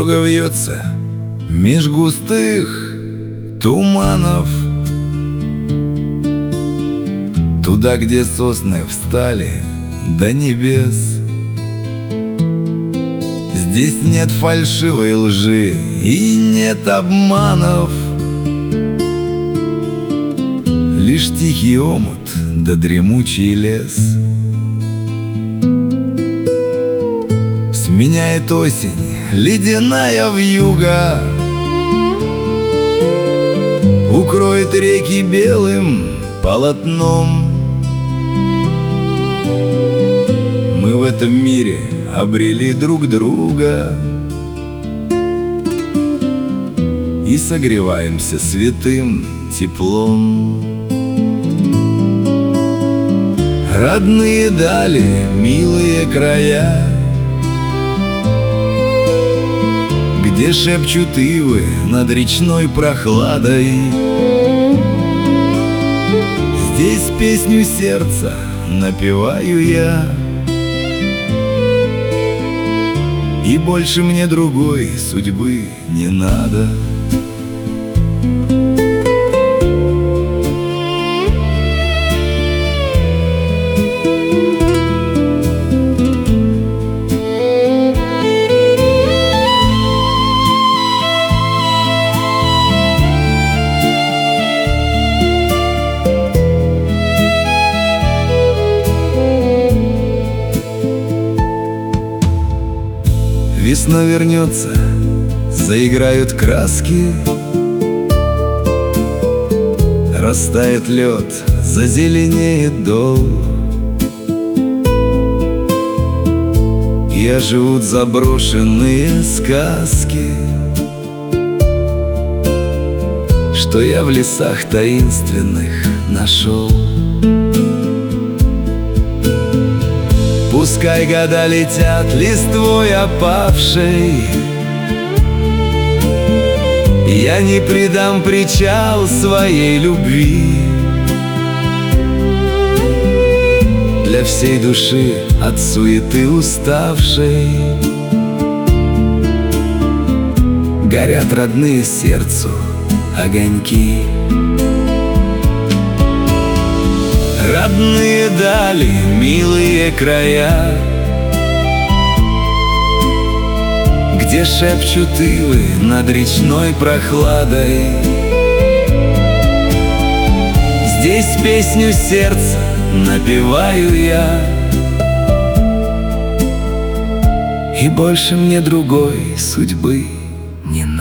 Дорога вьется меж густых туманов, туда, где сосны встали до небес. Здесь нет фальшивой лжи и нет обманов, лишь тихий омут да дремучий лес. Сменяет осень ледяная вьюга, укроет реки белым полотном. Мы в этом мире обрели друг друга и согреваемся святым теплом. Родные дали, милые края, где шепчут ивы над речной прохладой. Здесь песню сердца напеваю я, и больше мне другой судьбы не надо. Весна вернется, заиграют краски, растает лед, зазеленеет дол, и оживут заброшенные сказки, что я в лесах таинственных нашел. Пускай года летят листвой опавшей, я не предам причал своей любви. Для всей души от суеты уставшей горят родные сердцу огоньки. Родные дали, милые края, где шепчут ивы над речной прохладой. Здесь песню сердца напеваю я, и больше мне другой судьбы не надо.